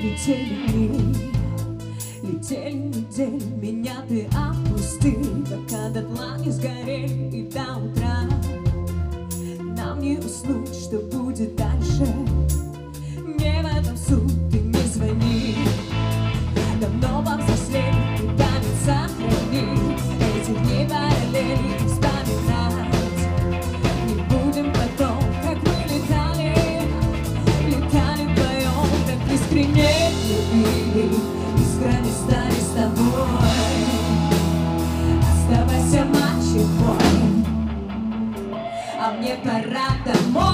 Летели дни, летели недели, меня ты отпустил, пока дотла не сгорели и до утра. Нам не уснуть, что будет дальше, не в этом суть, ты не звони. Давно повзрослели, ты память сохрани, эти дни параллели вспоминать. Не будем потом, как мы летали вдвоем, так искренне любили, искренне стали с тобой. Оставайся, мальчик мой, а мне пора домой.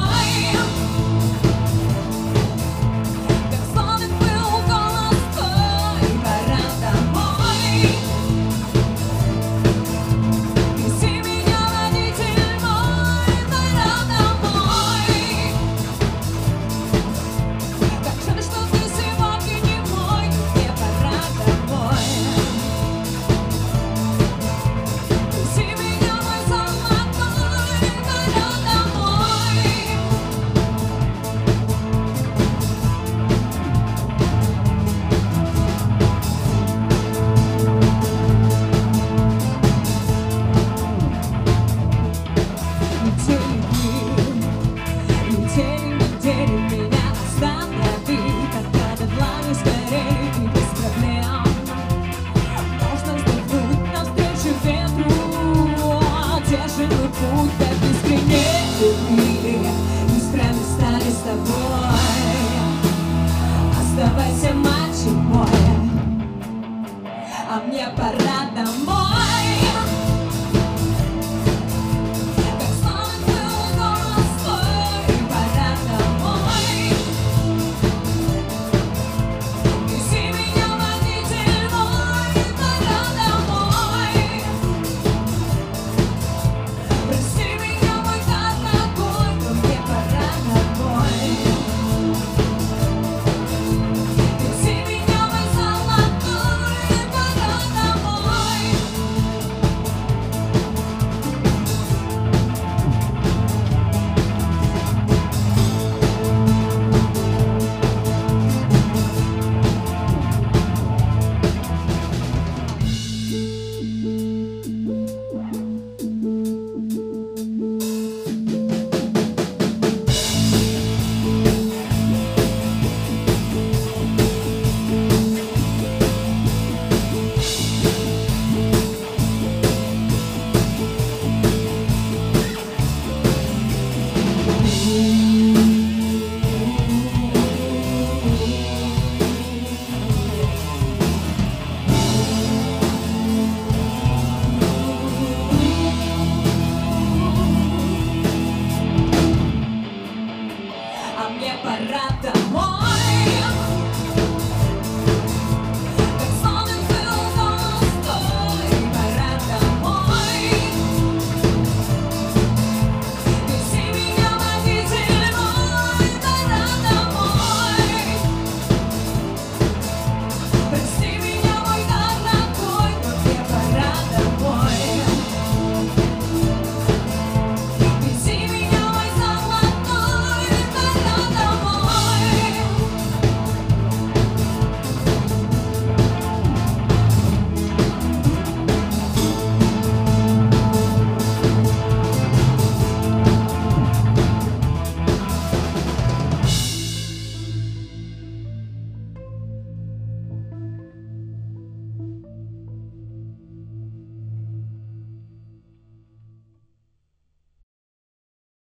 Оставайся, мальчик мой, а мне пора домой. Как славен был голос твой, пора домой. Вези меня, водитель мой, пора домой. Прости меня, мой дорогой, но мне пора домой. А мне пора домой.